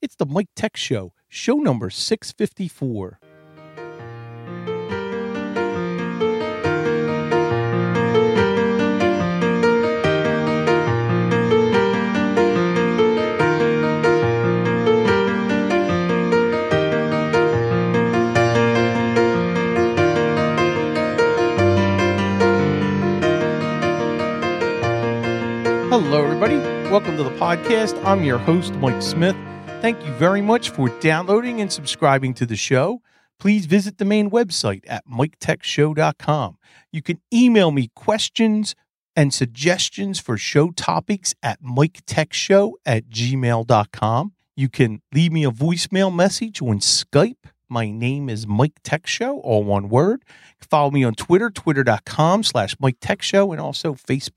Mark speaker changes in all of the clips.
Speaker 1: It's the Mike Tech Show, show number 654. Hello, everybody. Welcome to the podcast. I'm your host, Mike Smith. Thank you very much for downloading and subscribing to the show. Please visit the main website at miketechshow.com. You can email me questions and suggestions for show topics at miketechshow@gmail.com. You can leave me a voicemail message on Skype. My name is Mike Tech Show, all one word. Follow me on Twitter, twitter.com/Mike Tech Show, and also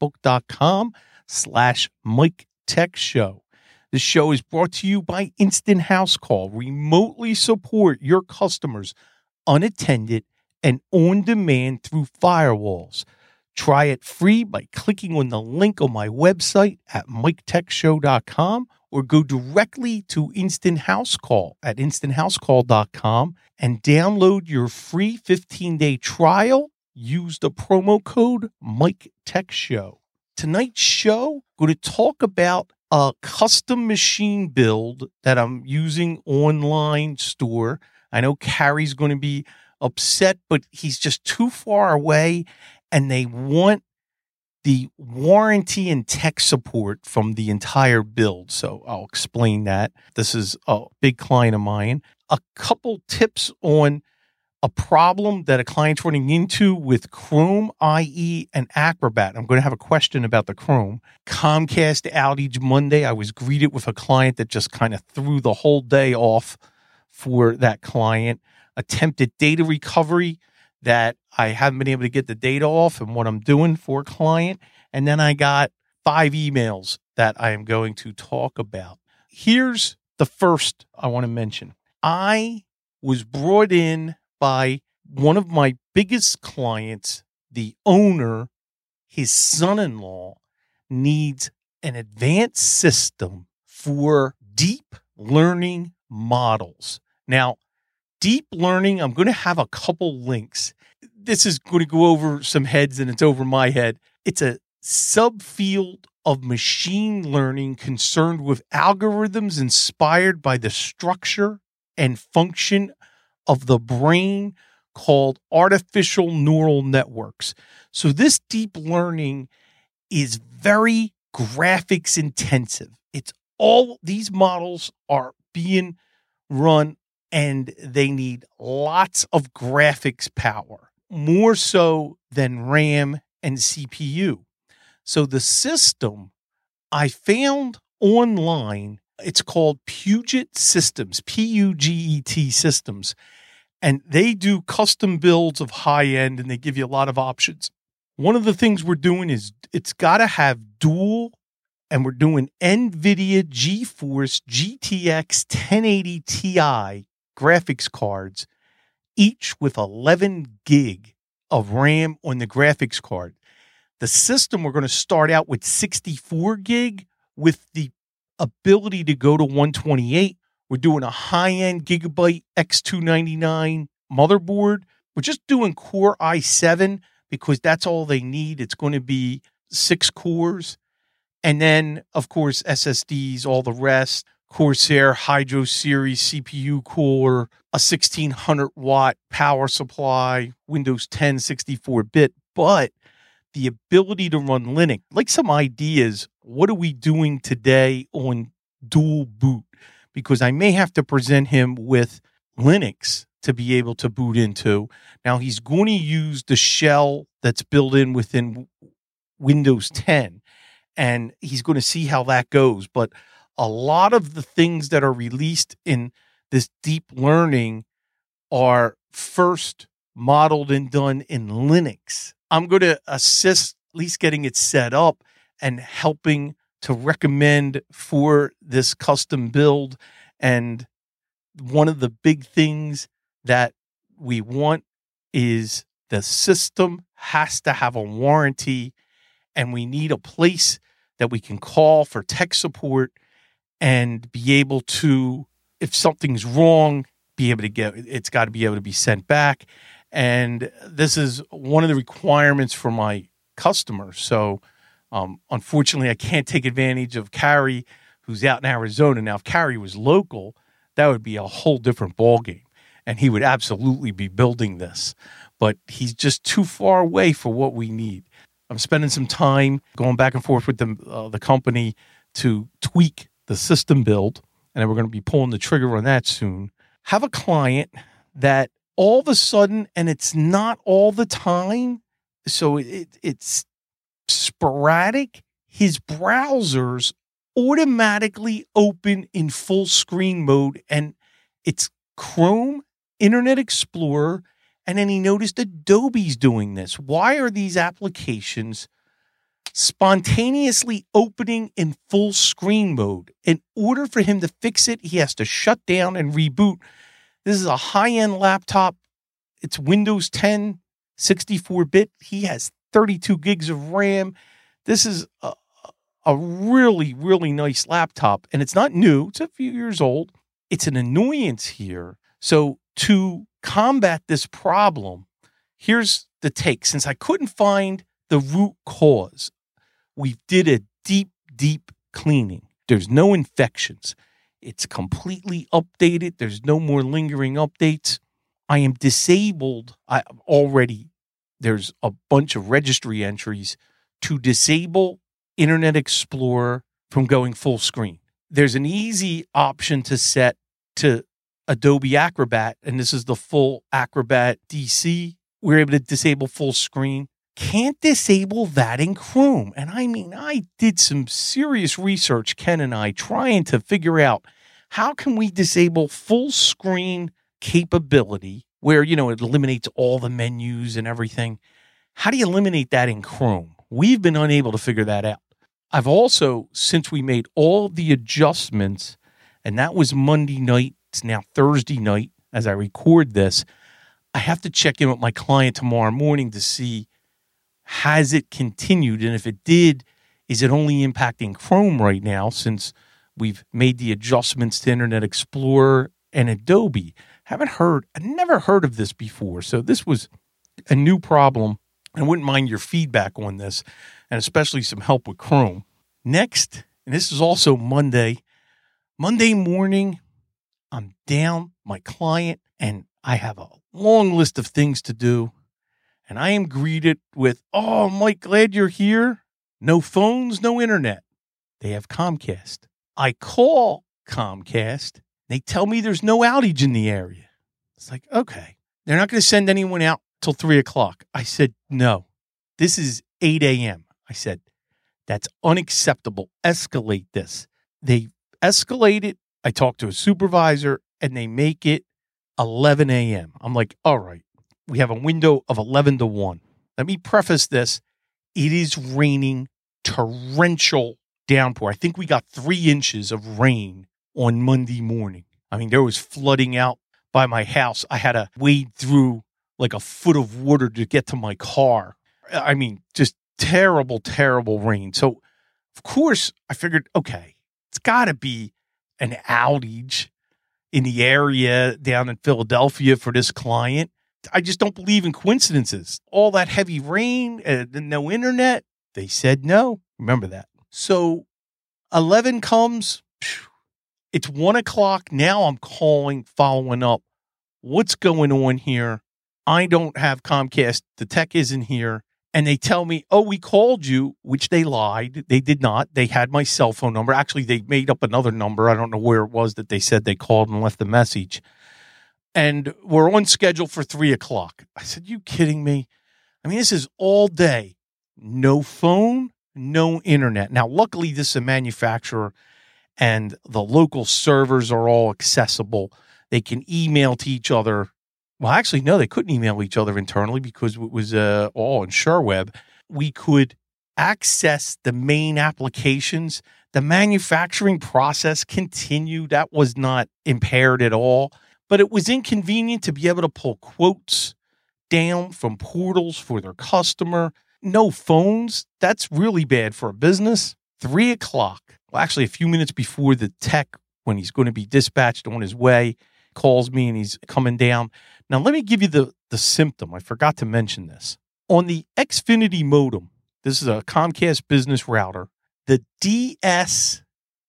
Speaker 1: facebook.com/Mike Tech Show. This show is brought to you by Instant House Call. Remotely support your customers unattended and on demand through firewalls. Try it free by clicking on the link on my website at miketechshow.com or go directly to Instant House Call at instanthousecall.com and download your free 15-day trial. Use the promo code Mike Tech Show. Tonight's show, I'm going to talk about a custom machine build that I'm using online store. I know Carrie's going to be upset, but he's just too far away, and they want the warranty and tech support from the entire build. So I'll explain that. This is a big client of mine. A couple tips on a problem that a client's running into with Chrome, IE, and Acrobat. I'm going to have a question about the Chrome. Comcast outage Monday. I was greeted with a client that just kind of threw the whole day off for that client. Attempted data recovery that I haven't been able to get the data off and what I'm doing for a client. And then I got 5 emails that I am going to talk about. Here's the first I want to mention. I was brought in by one of my biggest clients. The owner, his son-in-law, needs an advanced system for deep learning models. Now, deep learning, I'm going to have a couple links. This is going to go over some heads and it's over my head. It's a subfield of machine learning concerned with algorithms inspired by the structure and function of the brain called artificial neural networks. So this deep learning is very graphics intensive. It's all these models are being run and they need lots of graphics power, more so than RAM and CPU. So the system I found online, it's called Puget Systems, Puget Systems. And they do custom builds of high end and they give you a lot of options. One of the things we're doing is it's got to have dual, and we're doing NVIDIA GeForce GTX 1080 Ti graphics cards, each with 11 gig of RAM on the graphics card. The system, we're going to start out with 64 gig with the ability to go to 128. We're doing a high-end Gigabyte X299 motherboard. We're just doing Core i7 because that's all they need. It's going to be 6 cores. And then, of course, SSDs, all the rest. Corsair Hydro Series CPU core, a 1600-watt power supply, Windows 10 64-bit. But the ability to run Linux, like some ideas, what are we doing today on dual boot? Because I may have to present him with Linux to be able to boot into. Now, he's going to use the shell that's built in within Windows 10, and he's going to see how that goes. But a lot of the things that are released in this deep learning are first modeled and done in Linux. I'm going to assist at least getting it set up and helping to recommend for this custom build. And one of the big things that we want is the system has to have a warranty, and we need a place that we can call for tech support and be able to if something's wrong, it's got to be able to be sent back. And this is one of the requirements for my customers. So unfortunately, I can't take advantage of Carrie, who's out in Arizona. Now, if Carrie was local, that would be a whole different ballgame. And he would absolutely be building this. But he's just too far away for what we need. I'm spending some time going back and forth with the company to tweak the system build. And then we're going to be pulling the trigger on that soon. Have a client that all of a sudden, and it's not all the time, so it's sporadic, his browsers automatically open in full screen mode, and it's Chrome, Internet Explorer, and then he noticed Adobe's doing this. Why are these applications spontaneously opening in full screen mode? In order for him to fix it, he has to shut down and reboot. This is a high-end laptop. It's Windows 10, 64-bit. He has 32 gigs of RAM. This is a really, really nice laptop, and it's not new. It's a few years old. It's an annoyance here. So to combat this problem, here's the take. Since I couldn't find the root cause, we did a deep, deep cleaning. There's no infections. It's completely updated. There's no more lingering updates. I am disabled. There's a bunch of registry entries to disable Internet Explorer from going full screen. There's an easy option to set to Adobe Acrobat, and this is the full Acrobat DC. We're able to disable full screen. Can't disable that in Chrome. And I mean, I did some serious research, Ken and I, trying to figure out how can we disable full screen capability where, it eliminates all the menus and everything. How do you eliminate that in Chrome? We've been unable to figure that out. I've also, since we made all the adjustments, and that was Monday night, it's now Thursday night as I record this, I have to check in with my client tomorrow morning to see, has it continued? And if it did, is it only impacting Chrome right now since we've made the adjustments to Internet Explorer and Adobe? I've never heard of this before. So this was a new problem. I wouldn't mind your feedback on this, and especially some help with Chrome. Next, and this is also Monday morning, I'm down my client, and I have a long list of things to do. And I am greeted with, "Oh, Mike, glad you're here. No phones, no internet." They have Comcast. I call Comcast. They tell me there's no outage in the area. It's like, okay, they're not going to send anyone out till 3:00. I said, no, this is 8 a.m. I said, that's unacceptable. Escalate this. They escalate it. I talked to a supervisor and they make it 11 a.m. I'm like, all right, we have a window of 11 to 1. Let me preface this. It is raining torrential downpour. I think we got 3 inches of rain on Monday morning. I mean, there was flooding out by my house. I had to wade through like a foot of water to get to my car. I mean, just terrible, terrible rain. So, of course, I figured, okay, it's got to be an outage in the area down in Philadelphia for this client. I just don't believe in coincidences. All that heavy rain, no internet. They said no. Remember that. So 11 comes. It's 1:00. Now I'm calling, following up. What's going on here? I don't have Comcast. The tech isn't here. And they tell me, oh, we called you, which they lied. They did not. They had my cell phone number. Actually, they made up another number. I don't know where it was that they said they called and left a message. And we're on schedule for 3:00. I said, you kidding me? I mean, this is all day. No phone, no internet. Now, luckily, this is a manufacturer and the local servers are all accessible. They can email to each other. Well, actually, no, they couldn't email each other internally because it was all in SureWeb. We could access the main applications. The manufacturing process continued. That was not impaired at all. But it was inconvenient to be able to pull quotes down from portals for their customer. No phones. That's really bad for a business. 3:00. Well, actually, a few minutes before the tech when he's going to be dispatched on his way, calls me and he's coming down. Now, let me give you the symptom. I forgot to mention this. On the Xfinity modem, this is a Comcast business router, the DS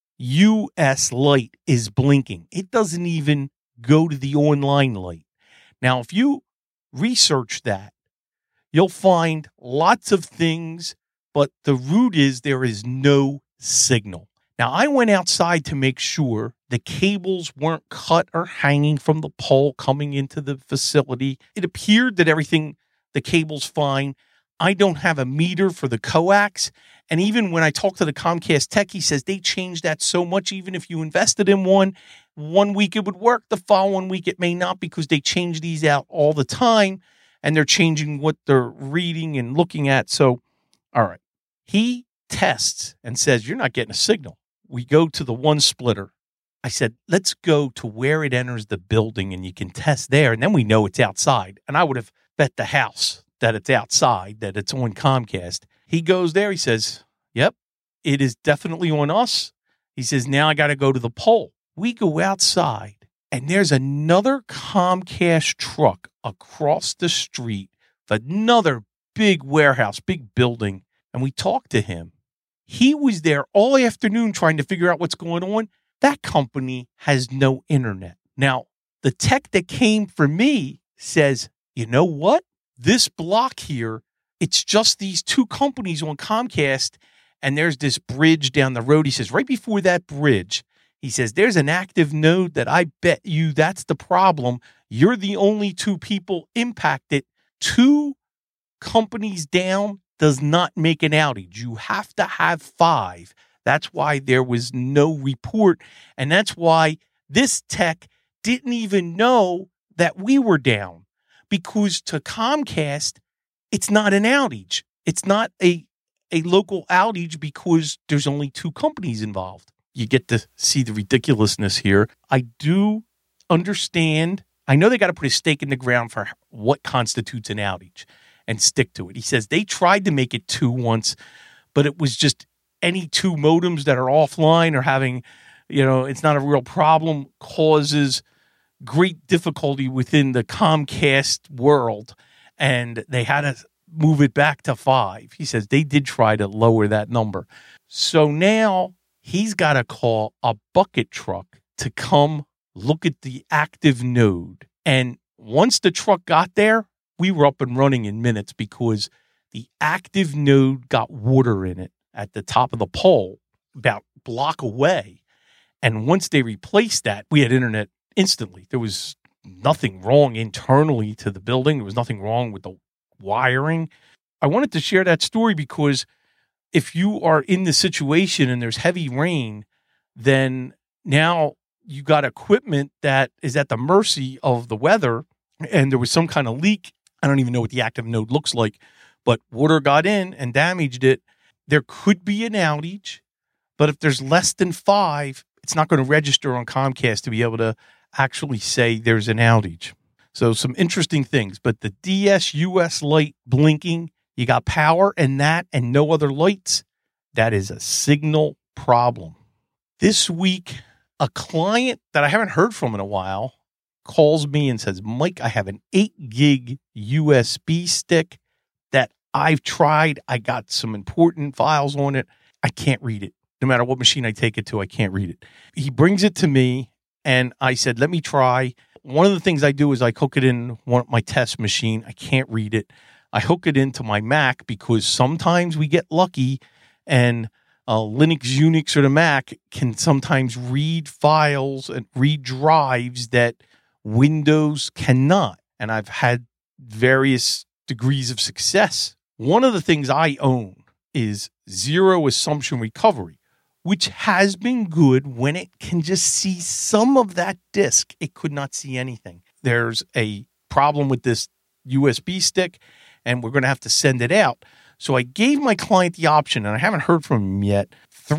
Speaker 1: US light is blinking. It doesn't even go to the online light. Now, if you research that, you'll find lots of things, but the root is there is no signal. Now, I went outside to make sure the cables weren't cut or hanging from the pole coming into the facility. It appeared that the cable's fine. I don't have a meter for the coax. And even when I talked to the Comcast tech, he says they changed that so much. Even if you invested in one week it would work. The following week it may not, because they change these out all the time and they're changing what they're reading and looking at. So, all right. He tests and says, you're not getting a signal. We go to the one splitter. I said, let's go to where it enters the building and you can test there. And then we know it's outside. And I would have bet the house that it's outside, that it's on Comcast. He goes there. He says, yep, it is definitely on us. He says, now I got to go to the pole. We go outside and there's another Comcast truck across the street, another big warehouse, big building. And we talked to him. He was there all afternoon trying to figure out what's going on. That company has no internet. Now, the tech that came for me says, you know what? This block here, it's just these two companies on Comcast, and there's this bridge down the road. He says, right before that bridge, he says, there's an active node that I bet you that's the problem. You're the only two people impacted. Two companies down does not make an outage. You have to have 5. That's why there was no report. And that's why this tech didn't even know that we were down, because to Comcast, it's not an outage. It's not a local outage because there's only 2 companies involved. You get to see the ridiculousness here. I do understand. I know they got to put a stake in the ground for what constitutes an outage and stick to it. He says they tried to make it 2 once, but it was just any 2 modems that are offline or having, it's not a real problem, causes great difficulty within the Comcast world. And they had to move it back to 5. He says they did try to lower that number. So now he's got to call a bucket truck to come look at the active node. And once the truck got there, we were up and running in minutes, because the active node got water in it at the top of the pole about a block away. And once they replaced that, we had internet instantly. There was nothing wrong internally to the building. There was nothing wrong with the wiring. I wanted to share that story because if you are in the situation and there's heavy rain, then now you got equipment that is at the mercy of the weather, and there was some kind of leak. I don't even know what the active node looks like, but water got in and damaged it. There could be an outage, but if there's less than 5, it's not going to register on Comcast to be able to actually say there's an outage. So some interesting things, but the DSUS light blinking, you got power and that and no other lights. That is a signal problem. This week, a client that I haven't heard from in a while calls me and says, Mike, I have an 8 gig USB stick that I've tried. I got some important files on it. I can't read it. No matter what machine I take it to, I can't read it. He brings it to me and I said, let me try. One of the things I do is I hook it in my test machine. I can't read it. I hook it into my Mac because sometimes we get lucky and Linux, Unix, or the Mac can sometimes read files and read drives that Windows cannot. And I've had various degrees of success. One of the things I own is Zero Assumption Recovery, which has been good when it can just see some of that disk. It could not see anything. There's a problem with this USB stick, and we're going to have to send it out. So I gave my client the option, and I haven't heard from him yet,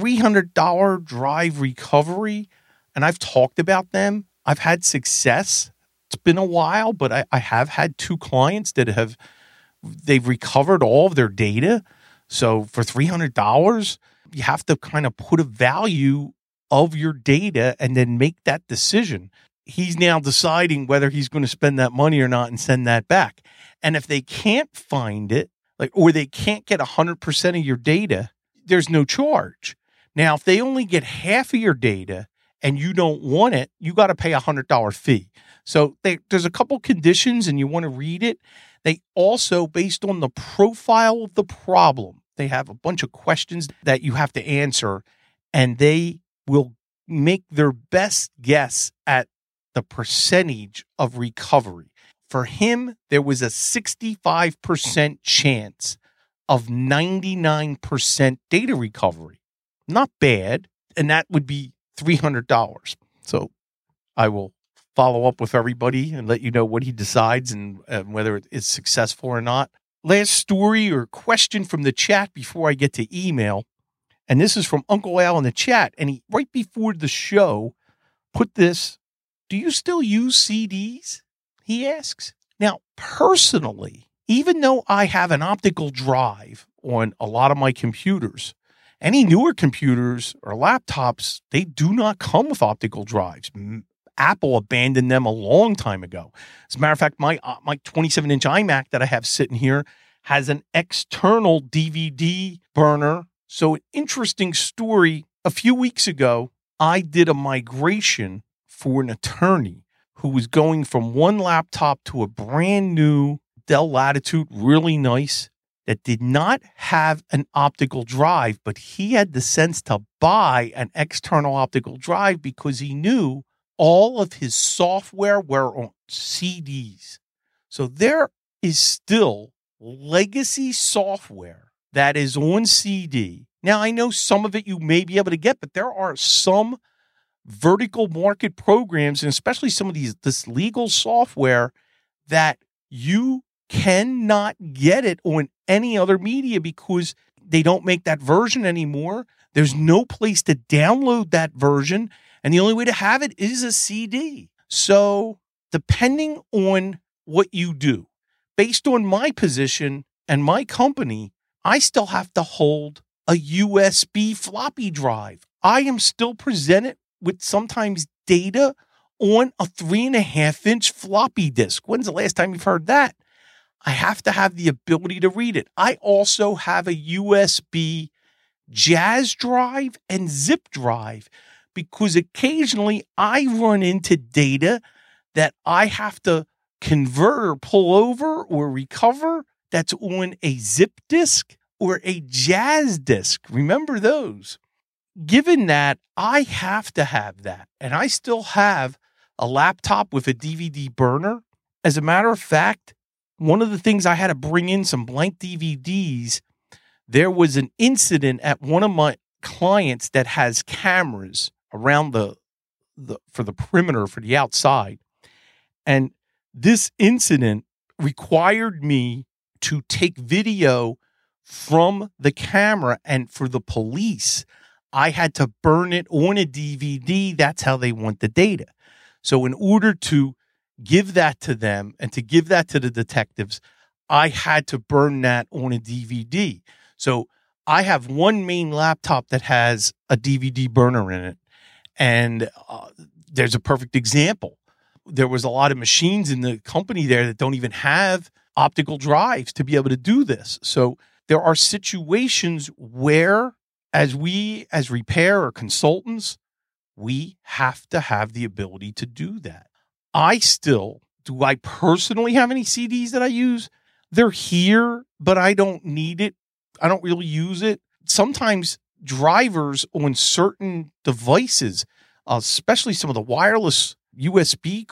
Speaker 1: $300 drive recovery, and I've talked about them. I've had success. It's been a while, but I have had 2 clients that they've recovered all of their data. So for $300, you have to kind of put a value of your data and then make that decision. He's now deciding whether he's going to spend that money or not and send that back. And if they can't find it, or they can't get 100% of your data, there's no charge. Now, if they only get half of your data and you don't want it, you got to pay a $100 fee. So there's a couple conditions and you want to read it. They also, based on the profile of the problem, they have a bunch of questions that you have to answer, and they will make their best guess at the percentage of recovery. For him, there was a 65% chance of 99% data recovery. Not bad. And that would be $300. So I will follow up with everybody and let you know what he decides and whether it is successful or not. Last story or question from the chat before I get to email. And this is from Uncle Al in the chat. And he, right before the show, put this: do you still use CDs? He asks. Now, personally, even though I have an optical drive on a lot of my computers, any newer computers or laptops, they do not come with optical drives. Apple abandoned them a long time ago. As a matter of fact, my 27-inch iMac that I have sitting here has an external DVD burner. So an interesting story. A few weeks ago, I did a migration for an attorney who was going from one laptop to a brand new Dell Latitude, really nice, that did not have an optical drive, but he had the sense to buy an external optical drive because he knew all of his software were on CDs. So there is still legacy software that is on CD. Now, I know some of it you may be able to get, but there are some vertical market programs, and especially some of this legal software, that you cannot get it on any other media because they don't make that version anymore. There's no place to download that version, and the only way to have it is a CD. So depending on what you do, based on my position and my company, I still have to hold a USB floppy drive. I am still presented with sometimes data on a 3.5-inch floppy disk. When's the last time you've heard that? I have to have the ability to read it. I also have a USB Jazz drive and zip drive because occasionally I run into data that I have to convert or pull over or recover that's on a zip disk or a Jazz disk. Remember those. Given that, I have to have that. And I still have a laptop with a DVD burner. As a matter of fact, one of the things I had to bring in some blank DVDs, there was an incident at one of my clients that has cameras around for the perimeter, for the outside. And this incident required me to take video from the camera, and for the police, I had to burn it on a DVD. That's how they want the data. So in order to give that to them and to give that to the detectives, I had to burn that on a DVD. So I have one main laptop that has a DVD burner in it. And there's a perfect example. There was a lot of machines in the company there that don't even have optical drives to be able to do this. So there are situations where, as repair or consultants, we have to have the ability to do that. Do I personally have any CDs that I use? They're here, but I don't need it. I don't really use it. Sometimes drivers on certain devices, especially some of the wireless USB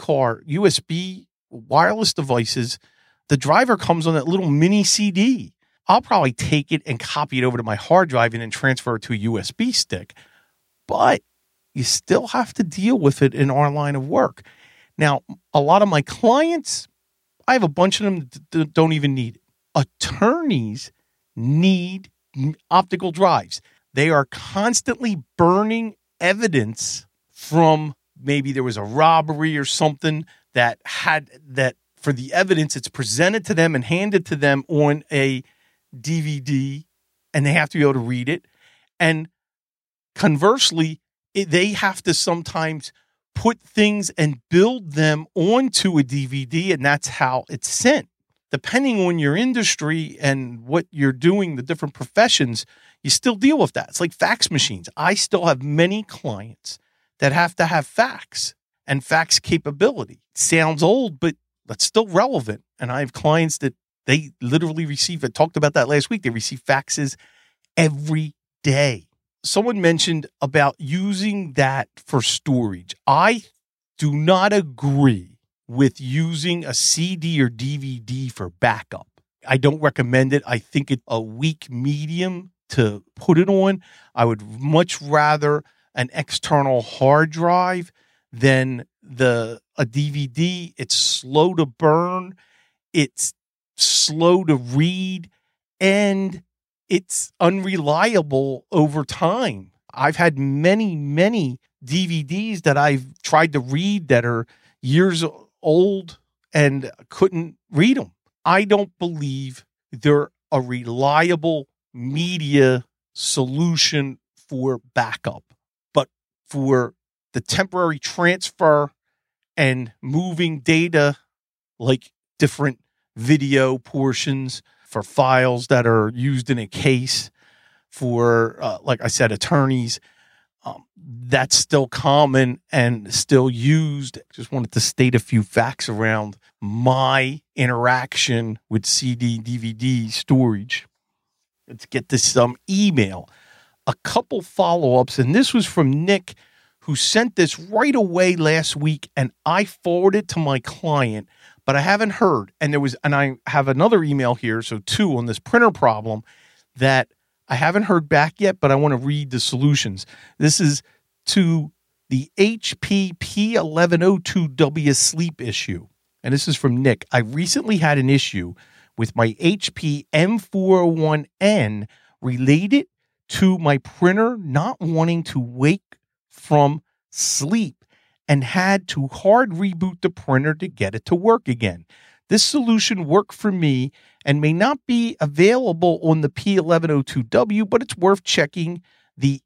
Speaker 1: wireless devices, the driver comes on that little mini CD. I'll probably take it and copy it over to my hard drive and then transfer it to a USB stick. But you still have to deal with it in our line of work. Now, a lot of my clients, I have a bunch of them that don't even need it. Attorneys need optical drives. They are constantly burning evidence from maybe there was a robbery or something that for the evidence, it's presented to them and handed to them on a DVD, and they have to be able to read it. And conversely, they have to sometimes put things and build them onto a DVD, and that's how it's sent. Depending on your industry and what you're doing, the different professions, you still deal with that. It's like fax machines. I still have many clients that have to have fax and fax capability. It sounds old, but that's still relevant. And I have clients that they literally receive, I talked about that last week, they receive faxes every day. Someone mentioned about using that for storage. I do not agree with using a CD or DVD for backup. I don't recommend it. I think it's a weak medium to put it on. I would much rather an external hard drive than a DVD. It's slow to burn. It's slow to read, and it's unreliable over time. I've had many, many DVDs that I've tried to read that are years old and couldn't read them. I don't believe they're a reliable media solution for backup, but for the temporary transfer and moving data, like different video portions for files that are used in a case for, like I said, attorneys, that's still common and still used. Just wanted to state a few facts around my interaction with CD, DVD storage. Let's get this email. A couple follow-ups, and this was from Nick, who sent this right away last week, and I forwarded it to my client, but I haven't heard. And I have another email here, so 2 on this printer problem that I haven't heard back yet, but I want to read the solutions. This is to the HP P1102W sleep issue. And this is from Nick. I recently had an issue with my HP M401N related to my printer not wanting to wake from sleep and had to hard reboot the printer to get it to work again. This solution worked for me and may not be available on the P1102W, but it's worth checking the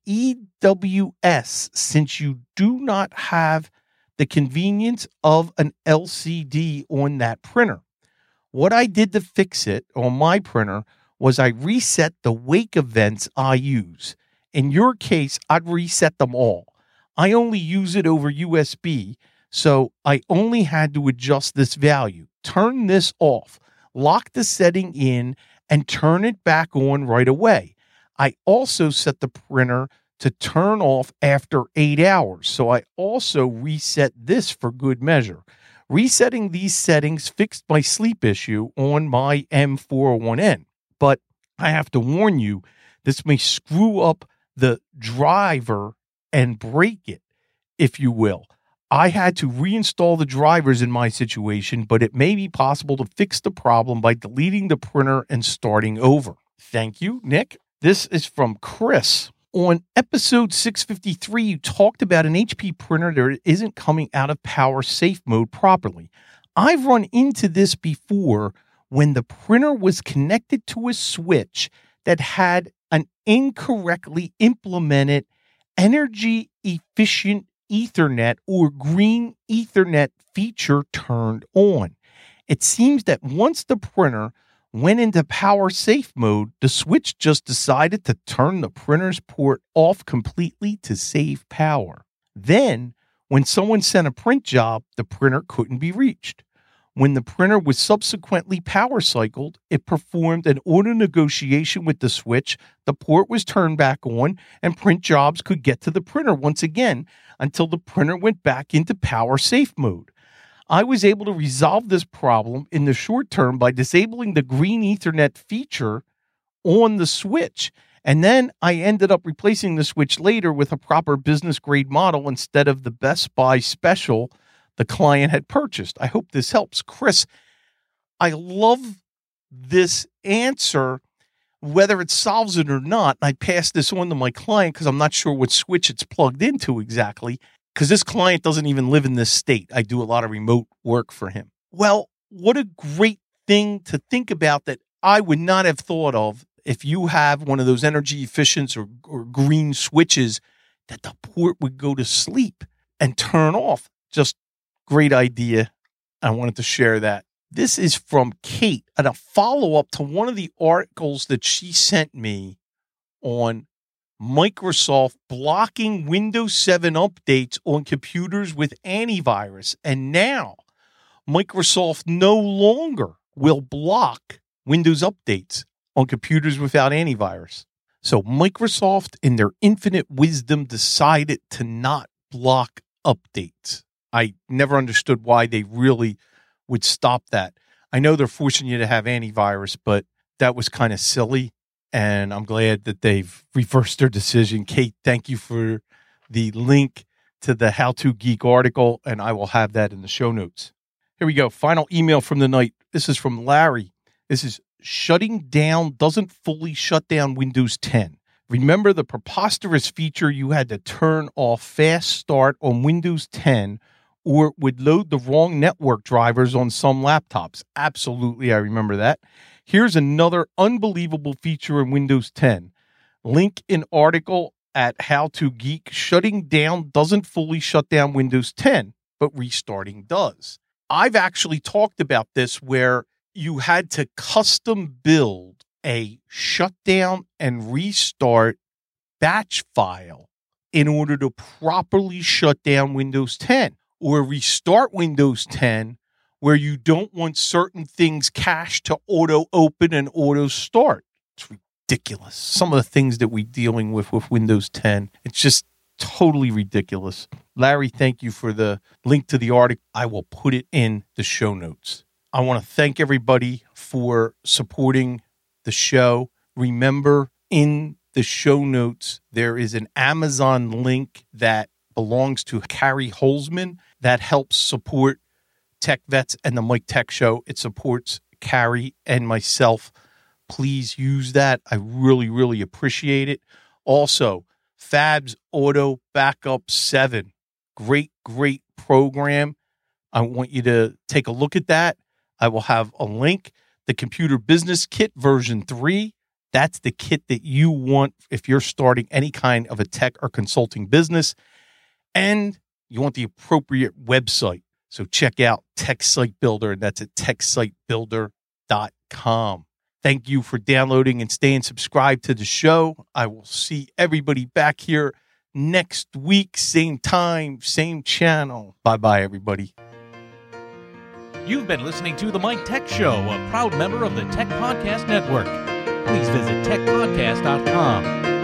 Speaker 1: EWS since you do not have the convenience of an LCD on that printer. What I did to fix it on my printer was I reset the wake events I use. In your case, I'd reset them all. I only use it over USB, so I only had to adjust this value. Turn this off, lock the setting in, and turn it back on right away. I also set the printer to turn off after 8 hours, so I also reset this for good measure. Resetting these settings fixed my sleep issue on my M401N, but I have to warn you, this may screw up the driver and break it, if you will. I had to reinstall the drivers in my situation, but it may be possible to fix the problem by deleting the printer and starting over. Thank you, Nick. This is from Chris. On episode 653, you talked about an HP printer that isn't coming out of power safe mode properly. I've run into this before when the printer was connected to a switch that had an incorrectly implemented energy efficient Ethernet or green Ethernet feature turned on. It seems that once the printer went into power safe mode, the switch just decided to turn the printer's port off completely to save power. Then, when someone sent a print job, the printer couldn't be reached. When the printer was subsequently power cycled, it performed an auto negotiation with the switch, the port was turned back on, and print jobs could get to the printer once again until the printer went back into power safe mode. I was able to resolve this problem in the short term by disabling the green Ethernet feature on the switch, and then I ended up replacing the switch later with a proper business grade model instead of the Best Buy special the client had purchased. I hope this helps. Chris, I love this answer, whether it solves it or not. I passed this on to my client because I'm not sure what switch it's plugged into exactly, because this client doesn't even live in this state. I do a lot of remote work for him. Well, what a great thing to think about that I would not have thought of. If you have one of those energy efficient or green switches that the port would go to sleep and turn off. Just great idea. I wanted to share that. This is from Kate and a follow-up to one of the articles that she sent me on Microsoft blocking Windows 7 updates on computers with antivirus. And now Microsoft no longer will block Windows updates on computers without antivirus. So Microsoft, in their infinite wisdom, decided to not block updates. I never understood why they really would stop that. I know they're forcing you to have antivirus, but that was kind of silly. And I'm glad that they've reversed their decision. Kate, thank you for the link to the How To Geek article, and I will have that in the show notes. Here we go. Final email from the night. This is from Larry. This is shutting down doesn't fully shut down Windows 10. Remember the preposterous feature you had to turn off fast start on Windows 10 or it would load the wrong network drivers on some laptops? Absolutely, I remember that. Here's another unbelievable feature in Windows 10. Link in article at How To Geek. Shutting down doesn't fully shut down Windows 10, but restarting does. I've actually talked about this where you had to custom build a shutdown and restart batch file in order to properly shut down Windows 10 or restart Windows 10 where you don't want certain things cached to auto open and auto start. It's ridiculous. Some of the things that we're dealing with Windows 10, it's just totally ridiculous. Larry, thank you for the link to the article. I will put it in the show notes. I want to thank everybody for supporting the show. Remember, in the show notes, there is an Amazon link that belongs to Carrie Holzman that helps support Tech Vets and the Mike Tech Show. It supports Carrie and myself. Please use that. I really, really appreciate it. Also, Fabs Auto Backup 7. Great, great program. I want you to take a look at that. I will have a link. The Computer Business Kit version 3. That's the kit that you want if you're starting any kind of a tech or consulting business. And you want the appropriate website. So check out Tech Site Builder. That's at techsitebuilder.com. Thank you for downloading and staying subscribed to the show. I will see everybody back here next week. Same time, same channel. Bye-bye, everybody.
Speaker 2: You've been listening to The Mike Tech Show, a proud member of the Tech Podcast Network. Please visit techpodcast.com.